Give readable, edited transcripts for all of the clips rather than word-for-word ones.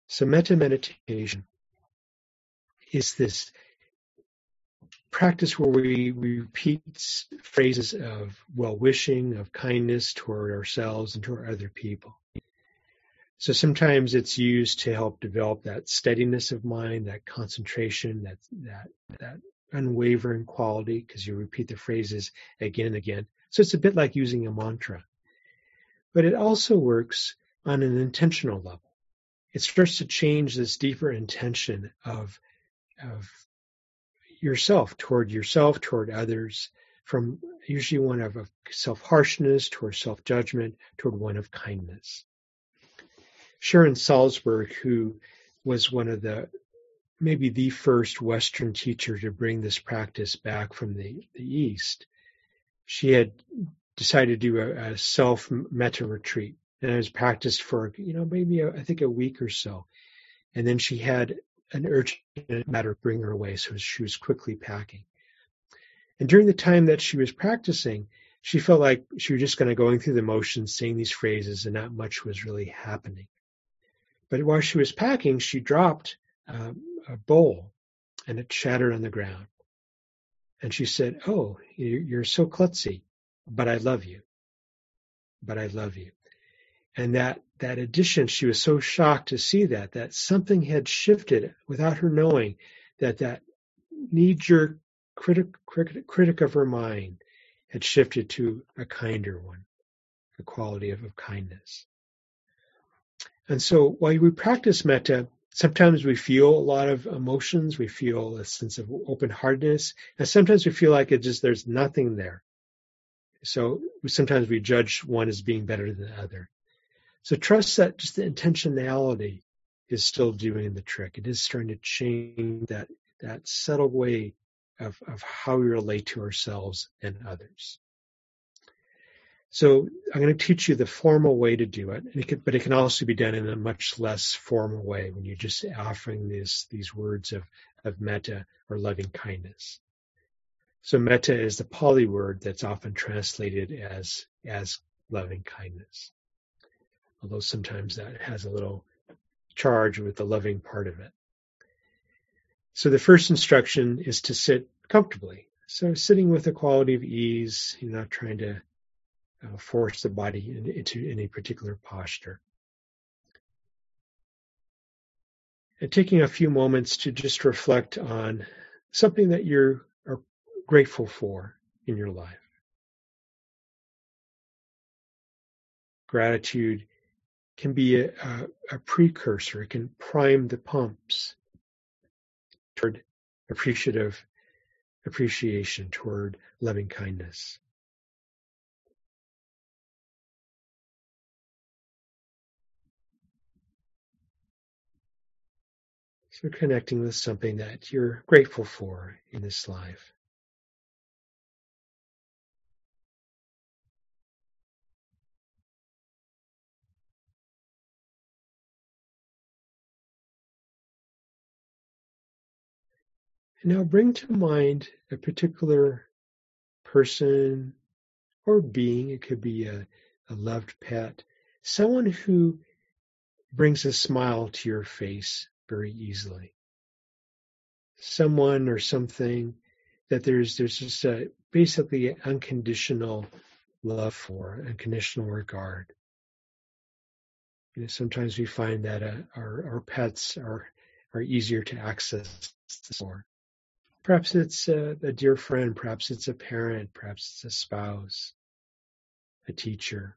So metta meditation is this practice where we repeat phrases of well-wishing, of kindness toward ourselves and toward other people. So sometimes it's used to help develop that steadiness of mind, that concentration, that unwavering quality, because you repeat the phrases again and again. So it's a bit like using a mantra. But it also works on an intentional level. It starts to change this deeper intention of yourself, toward others, from usually one of self-harshness toward self-judgment, toward one of kindness. Sharon Salzberg, who was one of maybe the first Western teacher to bring this practice back from the East, she had decided to do a self-metta retreat. And it was practiced for, maybe I think a week or so. And then she had an urgent matter bring her away, so she was quickly packing. And during the time that she was practicing, she felt like she was just kind of going through the motions, saying these phrases, and not much was really happening. But while she was packing, she dropped a bowl, and it shattered on the ground. And she said, "Oh, you're so klutzy, but I love you. But I love you." And that addition, she was so shocked to see that something had shifted without her knowing, that knee-jerk critic of her mind had shifted to a kinder one, a quality of kindness. And so while we practice metta, sometimes we feel a lot of emotions, we feel a sense of open-heartedness, and sometimes we feel like there's nothing there. So sometimes we judge one as being better than the other. So trust that just the intentionality is still doing the trick. It is starting to change that subtle way of how we relate to ourselves and others. So I'm going to teach you the formal way to do it, but it can also be done in a much less formal way when you're just offering these words of metta or loving kindness. So metta is the Pali word that's often translated as loving kindness, although sometimes that has a little charge with the loving part of it. So the first instruction is to sit comfortably. So sitting with a quality of ease, you're not trying to force the body into any particular posture. And taking a few moments to just reflect on something that you are grateful for in your life. Gratitude can be a precursor. It can prime the pumps toward appreciation, toward loving kindness. So connecting with something that you're grateful for in this life. And now bring to mind a particular person or being. It could be a loved pet, someone who brings a smile to your face very easily. Someone or something that there's just basically unconditional love for, unconditional regard. Sometimes we find that our pets are easier to access for. Perhaps it's a dear friend, perhaps it's a parent, perhaps it's a spouse, a teacher.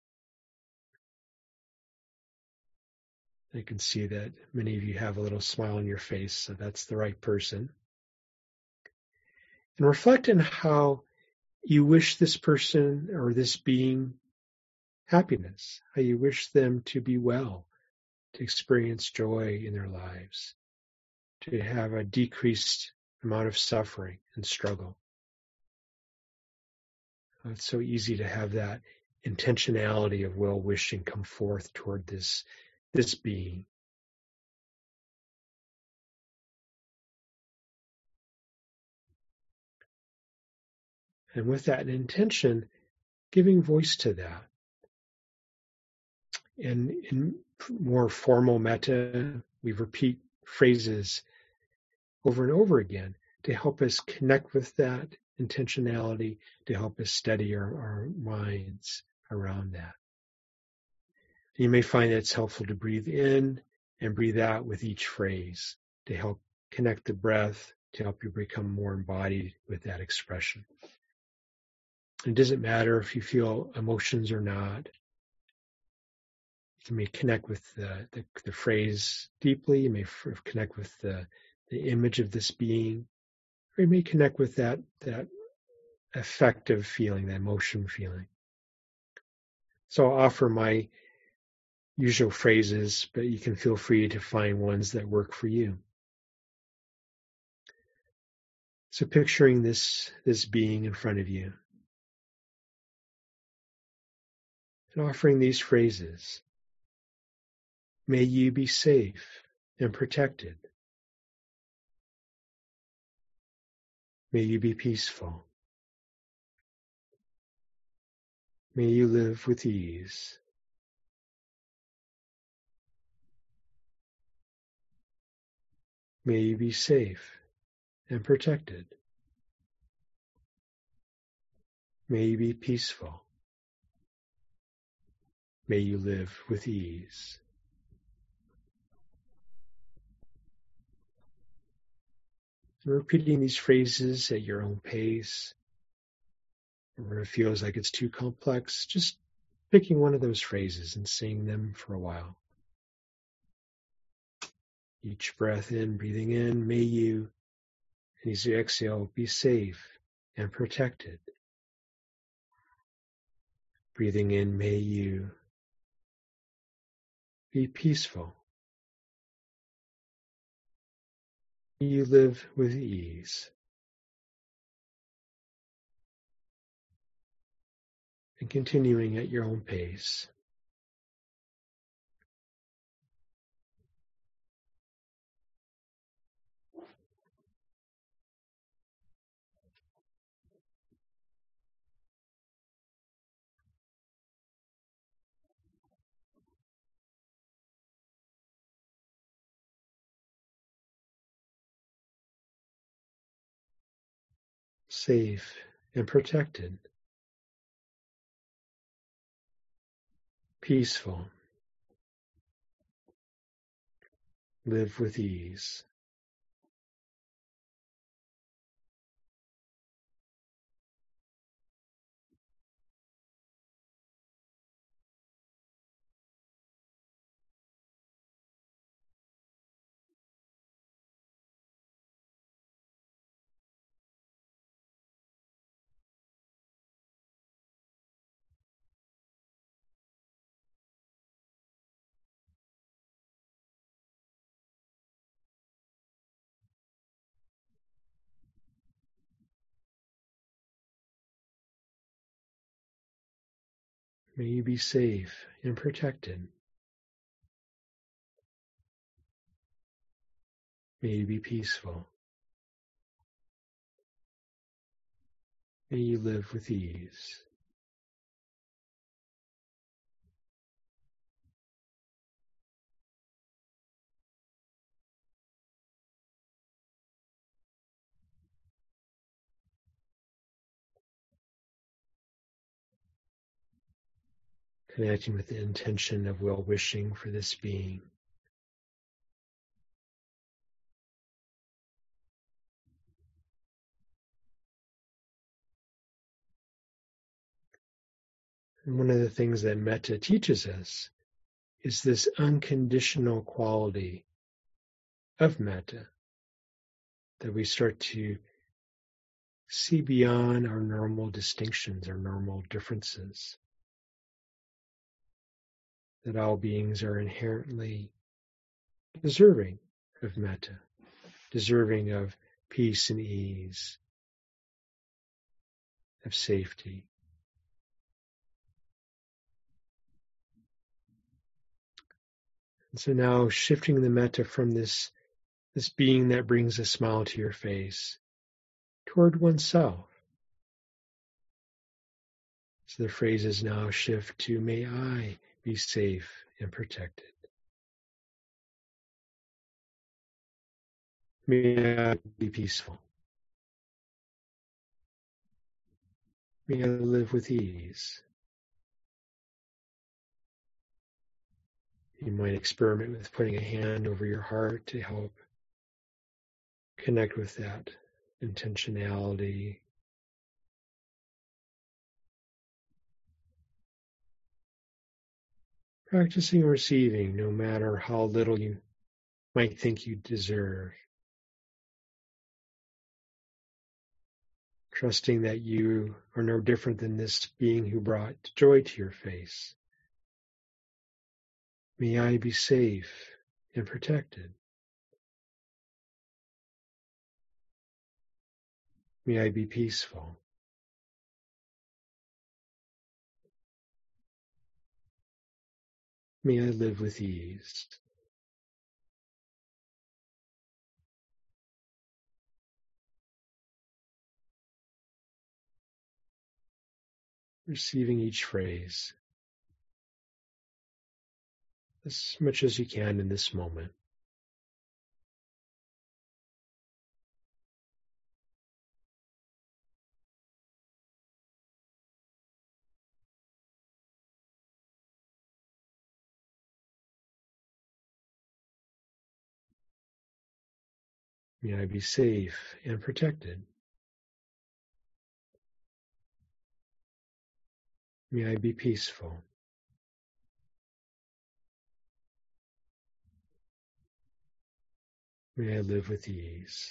I can see that many of you have a little smile on your face, so that's the right person. And reflect on how you wish this person or this being happiness, how you wish them to be well, to experience joy in their lives, to have a decreased amount of suffering and struggle. It's so easy to have that intentionality of well-wishing come forth toward this being. And with that intention, giving voice to that. And more formal metta, we repeat phrases over and over again to help us connect with that intentionality, to help us steady our minds around that. You may find that it's helpful to breathe in and breathe out with each phrase to help connect the breath, to help you become more embodied with that expression. It doesn't matter if you feel emotions or not. You may connect with the phrase deeply. You may connect with the image of this being, or you may connect with that affective feeling, that emotion feeling. So I'll offer my usual phrases, but you can feel free to find ones that work for you. So picturing this being in front of you and offering these phrases. May you be safe and protected. May you be peaceful. May you live with ease. May you be safe and protected. May you be peaceful. May you live with ease. And repeating these phrases at your own pace, or where it feels like it's too complex, just picking one of those phrases and saying them for a while. Each breath in, breathing in, may you, and as you exhale, be safe and protected. Breathing in, may you be peaceful. May you live with ease. And continuing at your own pace. Safe and protected. Peaceful. Live with ease. May you be safe and protected. May you be peaceful. May you live with ease. Connecting with the intention of well-wishing for this being. And one of the things that metta teaches us is this unconditional quality of metta, that we start to see beyond our normal distinctions, our normal differences, that all beings are inherently deserving of metta, deserving of peace and ease, of safety. And so now shifting the metta from this being that brings a smile to your face toward oneself. So the phrases now shift to, may I be safe and protected. May I be peaceful. May I live with ease. You might experiment with putting a hand over your heart to help connect with that intentionality. Practicing receiving no matter how little you might think you deserve. Trusting that you are no different than this being who brought joy to your face. May I be safe and protected. May I be peaceful. May I live with ease. Receiving each phrase as much as you can in this moment. May I be safe and protected. May I be peaceful. May I live with ease.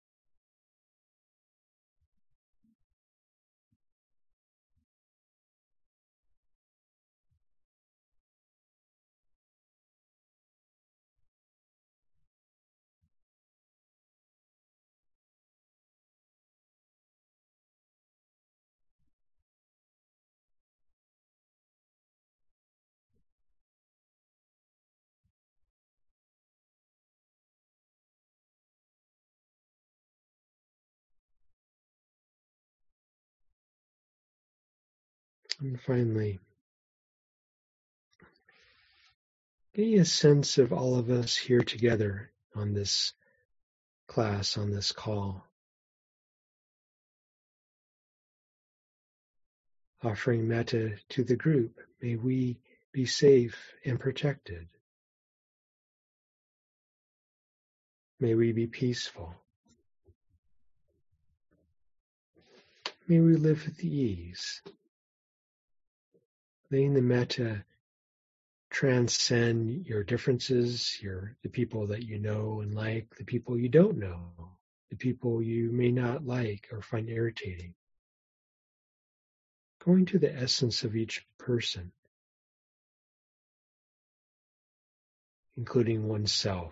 And finally, getting a sense of all of us here together on this class, on this call, offering metta to the group. May we be safe and protected. May we be peaceful. May we live with ease. Letting the metta transcend your differences, the people that you know and like, the people you don't know, the people you may not like or find irritating. Going to the essence of each person, including oneself.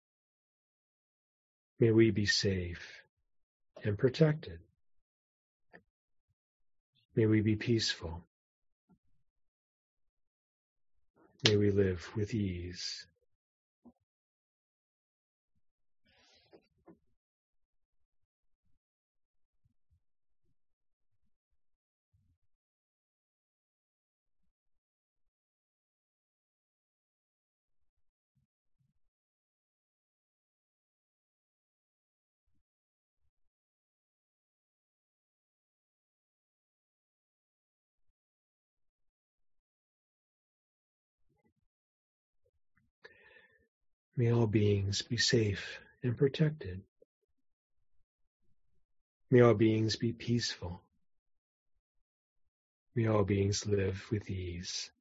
May we be safe and protected. May we be peaceful. May we live with ease. May all beings be safe and protected. May all beings be peaceful. May all beings live with ease.